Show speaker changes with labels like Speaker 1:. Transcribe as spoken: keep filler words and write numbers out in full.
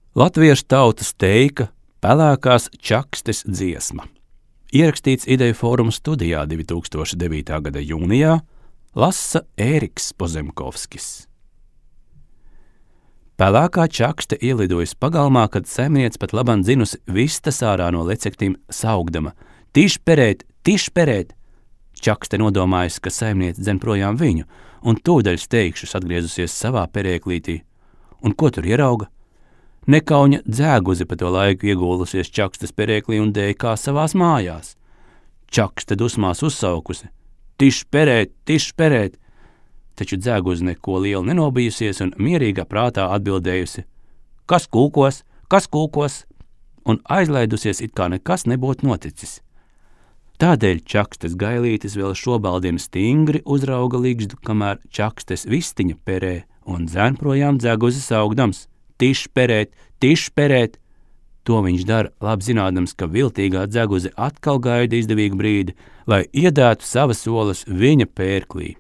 Speaker 1: Latviešu tautas teika Pelēkās čakstes dziesma. Ierakstīts Ideju fóruma studijā divi tūkstoši devītā gada jūnijā, lasa Ēriks Pozemkovskis. Pelēkā čakste ielidojas pagalmā, kad saimniece pat labam dzinusi vistas ārā no lecektīm saugdama: Tišperēt, tišperēt! Čakste nodomājusi, ka saimniece dzen projām viņu, un tūdaļ steigšus atgriezusies savā perēklītī. Un ko tur ierauga? Nekauņa dzēguzi pa to laiku iegūlusies čakstes perēklī un dēja kā savās mājās. Čakste dusmās uzsaukusi: Tišperēt, tišperēt! Taču dzēguzi neko lielu nenobijusies un mierīgā prātā atbildējusi: Kas kūkos, kas kūkos? Un aizlaidusies, it kā nekas nebūtu noticis. Tādēļ čakstes gailītis vēl šobaldiem stingri uzrauga ligzdu, kamēr čakstes vistiņa perē un dzen projām dzēguzi saugdams: Tišperēt, tišperēt! To viņš dara, labi zinādams, ka viltīgā dzeguzi atkal gaida izdevīgu brīdi, lai iedētu savas olas viņa pērklī.